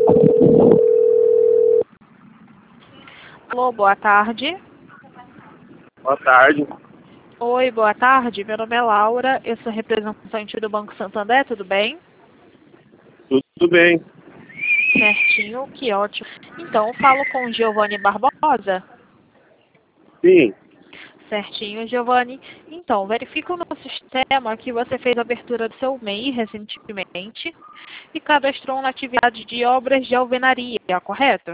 Alô, boa tarde. Boa tarde. Oi, boa tarde. Meu nome é Laura, eu sou representante do Banco Santander, tudo bem? Tudo bem. Certinho, que ótimo. Então, eu falo com o Giovanni Barbosa? Sim. Certinho, Giovanni. Então, verifico no sistema que você fez a abertura do seu MEI recentemente e cadastrou na atividade de obras de alvenaria, correto?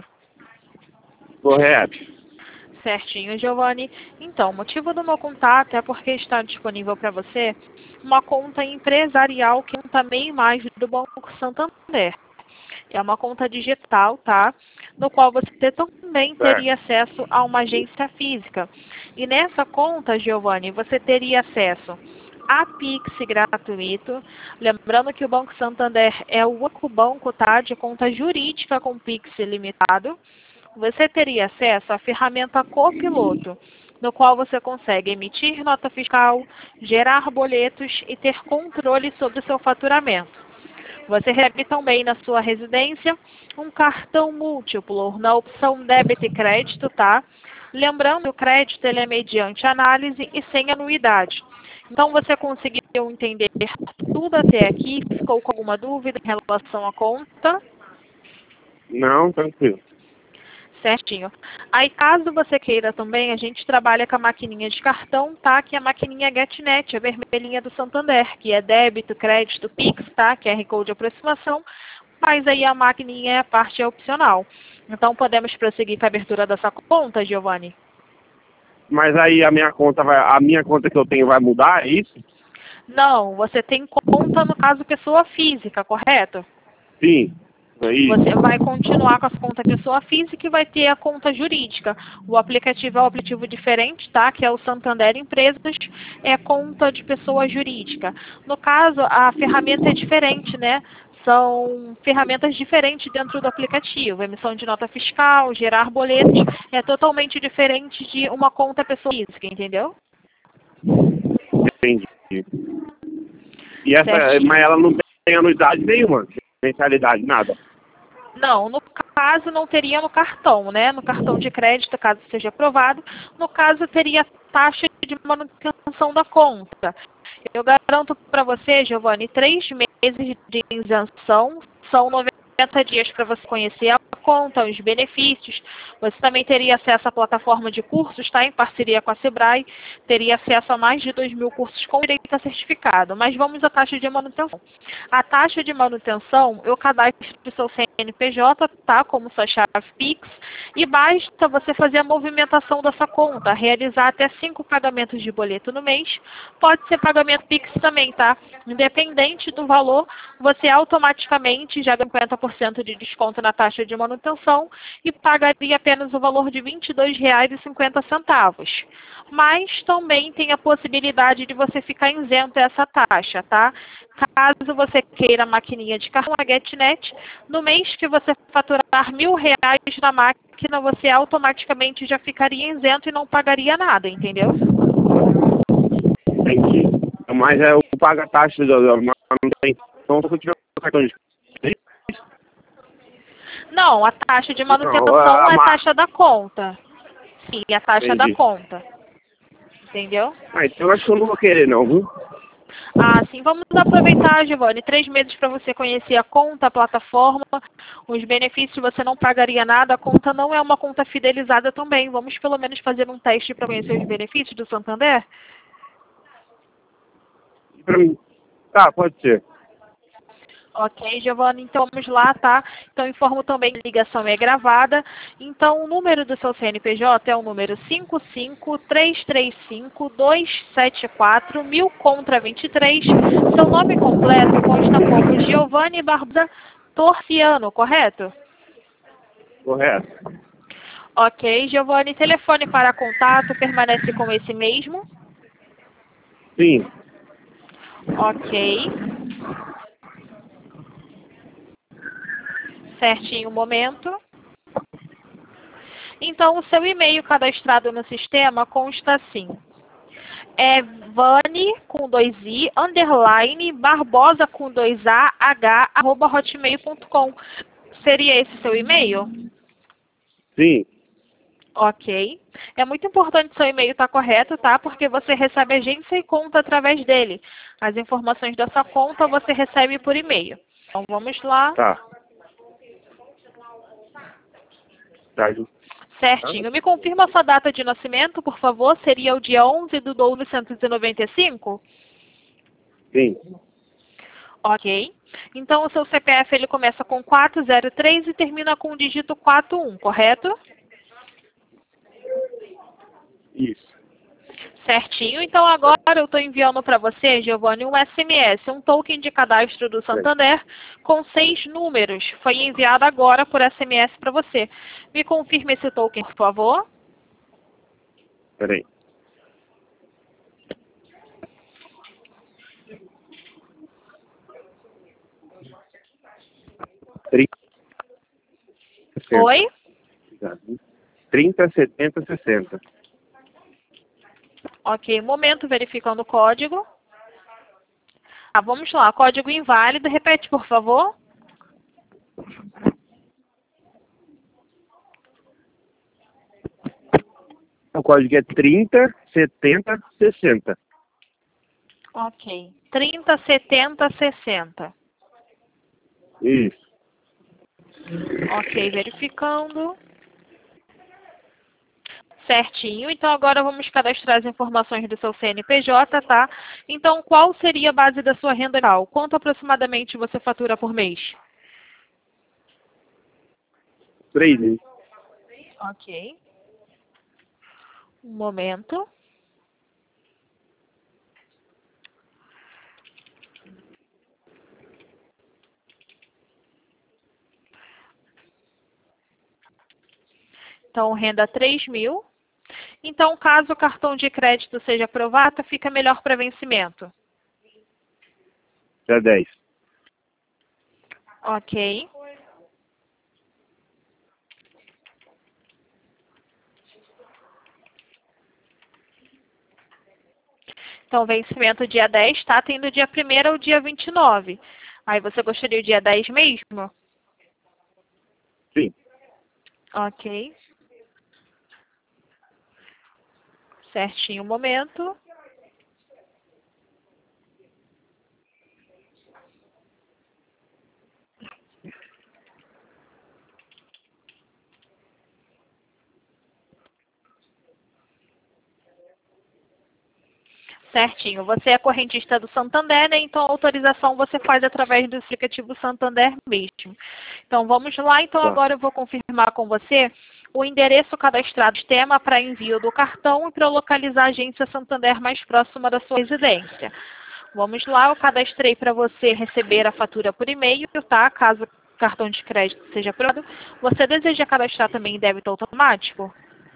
Correto. Certinho, Giovanni. Então, o motivo do meu contato é porque está disponível para você uma conta empresarial que é um MEI mais do Banco Santander. É uma conta digital, tá? No qual você também teria acesso a uma agência física. E nessa conta, Giovanni, você teria acesso a Pix gratuito. Lembrando que o Banco Santander é o único banco, tá, de conta jurídica com Pix limitado. Você teria acesso à ferramenta Copiloto, no qual você consegue emitir nota fiscal, gerar boletos e ter controle sobre o seu faturamento. Você recebe também na sua residência um cartão múltiplo na opção débito e crédito, tá? Lembrando que o crédito ele é mediante análise e sem anuidade. Então você conseguiu entender tudo até aqui? Ficou com alguma dúvida em relação à conta? Não, tranquilo. Certinho. Aí, caso você queira também, a gente trabalha com a maquininha de cartão, tá? Que é a maquininha GetNet, a vermelhinha do Santander, que é débito, crédito, Pix, tá? QR Code de aproximação, mas aí a maquininha é a parte opcional. Então, podemos prosseguir com a abertura dessa conta, Giovanni? Mas aí a minha conta que eu tenho vai mudar, é isso? Não, você tem conta, no caso, pessoa física, correto? Sim. Aí. Você vai continuar com as contas pessoa física e vai ter a conta jurídica. O aplicativo é um aplicativo diferente, tá? Que é o Santander Empresas, é conta de pessoa jurídica. No caso, a ferramenta é diferente, né? São ferramentas diferentes dentro do aplicativo. Emissão de nota fiscal, gerar boletos, é totalmente diferente de uma conta pessoa física, entendeu? Entendi. E essa, Certinho. mas ela não tem anuidade nenhuma, mensalidade, nada. Não, no caso não teria no cartão, né? No cartão de crédito, caso seja aprovado. No caso, teria taxa de manutenção da conta. Eu garanto para você, Giovanni, 3 meses de isenção, são 90 dias para você conhecer a conta, os benefícios. Você também teria acesso à plataforma de cursos, tá? Em parceria com a Sebrae. Teria acesso a mais de 2.000 cursos com direito a certificado. Mas vamos à taxa de manutenção. A taxa de manutenção, eu cadastro o seu CNPJ, tá? Como sua chave Pix. E basta você fazer a movimentação dessa conta, realizar até 5 pagamentos de boleto no mês. Pode ser pagamento Pix também, tá? Independente do valor, você automaticamente já ganha 50% de desconto na taxa de manutenção e pagaria apenas o valor de R$ 22,50. Mas também tem a possibilidade de você ficar isento essa taxa, tá? Caso você queira a maquininha de cartão, a GetNet, no mês que você faturar R$ 1.000 na máquina, você automaticamente já ficaria isento e não pagaria nada, entendeu? Entendi. Mas eu pago a taxa da manutenção se eu tiver o cartão de crédito. Não, a taxa de manutenção Não, é a taxa da conta. Sim, a taxa da Entendi. conta. Entendeu? Então eu acho que eu não vou querer não, viu? Ah, sim, vamos aproveitar, Giovanni. 3 meses para você conhecer a conta, a plataforma, os benefícios você não pagaria nada. A conta não é uma conta fidelizada também. Vamos pelo menos fazer um teste para conhecer os benefícios do Santander? Pra mim. Tá, pode ser. Ok, Giovanni, então vamos lá, tá? Então informo também que a ligação é gravada. Então o número do seu CNPJ é o número 55335-274-1000 contra 23. Seu nome completo consta como Giovanni Barbosa Torciano, correto? Correto. Ok, Giovanni, telefone para contato permanece com esse mesmo? Sim. Ok. Certinho, um momento. Então, o seu e-mail cadastrado no sistema consta assim. É Vani com 2i, underline, Barbosa com 2a, h, arroba hotmail.com. Seria esse seu e-mail? Sim. Ok. É muito importante seu e-mail estar correto, tá? Porque você recebe agência e conta através dele. As informações da sua conta você recebe por e-mail. Então vamos lá. Tá. Tá. Certinho. Me confirma a sua data de nascimento, por favor. Seria o dia 11 de 1995? Sim. Ok. Então o seu CPF ele começa com 403 e termina com o dígito 41, correto? Isso. Certinho. Então agora eu estou enviando para você, Giovanni, um SMS, um token de cadastro do Santander com 6 números. Foi enviado agora por SMS para você. Me confirme esse token, por favor. Peraí. Oi? 30, 70, 60. Ok, momento verificando o código. Ah, vamos lá, código inválido. Repete, por favor. O código é 30, 70, 60. Ok. 30, 70, 60. Isso. Ok, verificando. Certinho. Então agora vamos cadastrar as informações do seu CNPJ, tá? Então qual seria a base da sua renda real? Quanto aproximadamente você fatura por mês? 3, hein? Ok. Um momento. Então renda 3.000. Então caso o cartão de crédito seja aprovado, fica melhor para vencimento. Já 10. Ok. Então, vencimento dia 10, tá? Tendo dia 1º ao dia 29. Aí você gostaria o dia 10 mesmo? Sim. Ok. Certinho, um momento. Certinho. Você é correntista do Santander, né? Então a autorização você faz através do aplicativo Santander mesmo. Então vamos lá. Então Tá. agora eu vou confirmar com você o endereço cadastrado no sistema para envio do cartão e para localizar a agência Santander mais próxima da sua residência. Vamos lá, eu cadastrei para você receber a fatura por e-mail, tá? Caso o cartão de crédito seja aprovado. Você deseja cadastrar também em débito automático?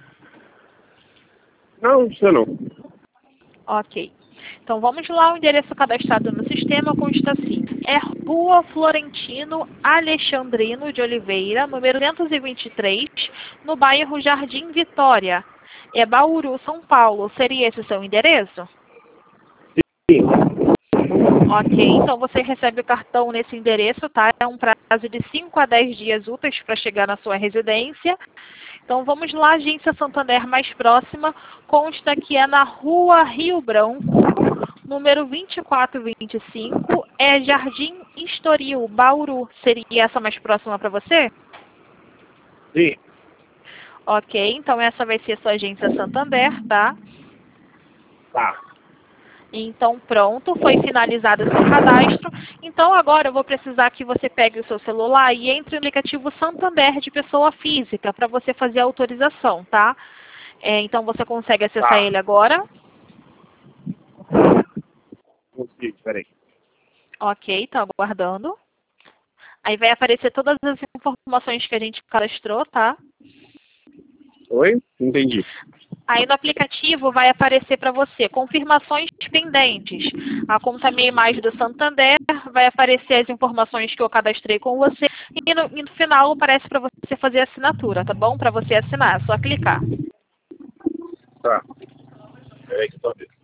Não, isso não. Ok. Então vamos lá, o endereço cadastrado no sistema consta assim. É Rua Florentino Alexandrino de Oliveira, número 223, no bairro Jardim Vitória. É Bauru, São Paulo. Seria esse o seu endereço? Sim. Ok, então você recebe o cartão nesse endereço, tá? É um prazo de 5 a 10 dias úteis para chegar na sua residência. Então vamos lá, agência Santander mais próxima, consta que é na Rua Rio Branco, número 2425, é Jardim Estoril, Bauru. Seria essa mais próxima para você? Sim. Ok, então essa vai ser a sua agência Santander, tá? Tá. Então, pronto, foi finalizado o seu cadastro. Então, agora eu vou precisar que você pegue o seu celular e entre no aplicativo Santander de pessoa física para você fazer a autorização, tá? Então, você consegue acessar Tá. ele agora? Consigo, peraí. Ok, tá aguardando. Aí vai aparecer todas as informações que a gente cadastrou, tá? Oi? Entendi. Aí no aplicativo vai aparecer para você confirmações pendentes. A conta Minha Imagem do Santander, vai aparecer as informações que eu cadastrei com você e no final aparece para você fazer a assinatura, tá bom? Para você assinar, é só clicar. Tá. Peraí que eu tô vendo.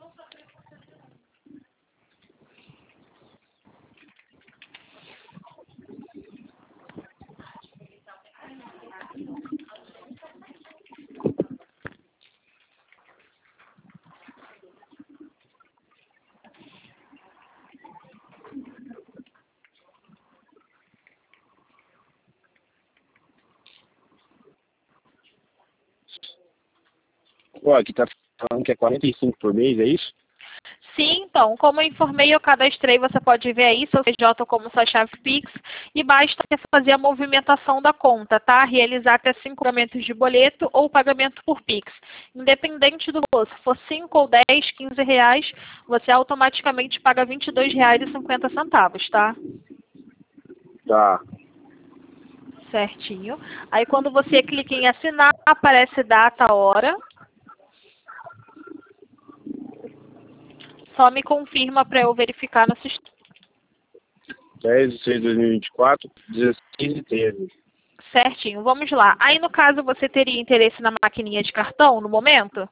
Pô, aqui tá falando que é 45 por mês, é isso? Sim, então, como eu informei, eu cadastrei, você pode ver aí seu CJ como sua chave Pix e basta fazer a movimentação da conta, tá? Realizar até 5 pagamentos de boleto ou pagamento por Pix. Independente do valor, se for 5 ou 10, 15 reais, você automaticamente paga R$ 22,50, tá? Tá. Certinho. Aí quando você clica em assinar, aparece data, hora. Só me confirma para eu verificar no sistema. 10 de 6 de 2024, 16 e 13. Certinho, vamos lá. Aí, no caso, você teria interesse na maquininha de cartão no momento?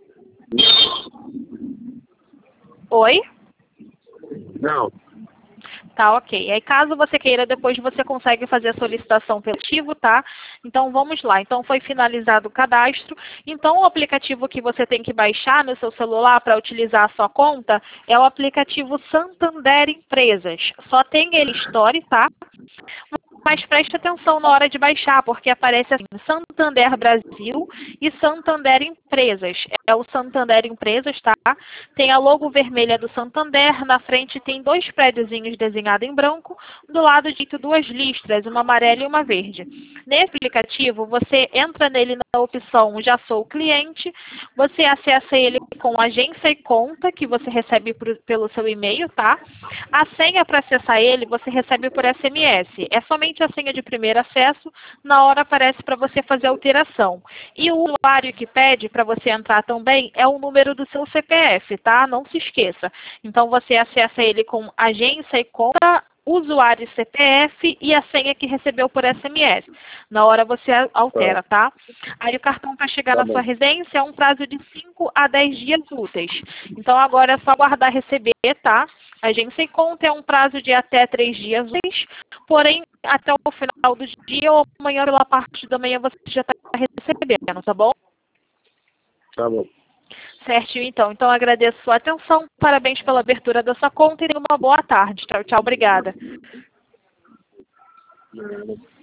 Oi? Não. Tá, ok. Aí, caso você queira, depois você consegue fazer a solicitação pelo aplicativo, tá? Então, vamos lá. Então, foi finalizado o cadastro. Então, o aplicativo que você tem que baixar no seu celular para utilizar a sua conta é o aplicativo Santander Empresas. Só tem ele Store, tá? Mas preste atenção na hora de baixar, porque aparece assim, Santander Brasil e Santander Empresas. É o Santander Empresas, tá? Tem a logo vermelha do Santander, na frente tem 2 prédiozinhos desenhados em branco, do lado direito 2 listras, uma amarela e uma verde. Nesse aplicativo, você entra nele na opção Já Sou Cliente, você acessa ele com agência e conta, que você recebe pelo seu e-mail, tá? A senha para acessar ele, você recebe por SMS. É somente a senha de primeiro acesso, na hora aparece para você fazer a alteração. E o usuário que pede para você entrar também é o número do seu CPF, tá? Não se esqueça. Então você acessa ele com agência e conta, usuário e CPF e a senha que recebeu por SMS. Na hora você altera, tá? Aí o cartão para chegar Tá na sua bom. residência é um prazo de 5 a 10 dias úteis. Então agora é só aguardar receber, tá? A agência e conta é um prazo de até 3 dias úteis, porém até o final do dia ou amanhã pela parte da manhã você já está recebendo, tá bom? Tá bom. Certinho, então. Então agradeço a sua atenção, parabéns pela abertura da sua conta e tenha uma boa tarde. Tchau, tchau, obrigada.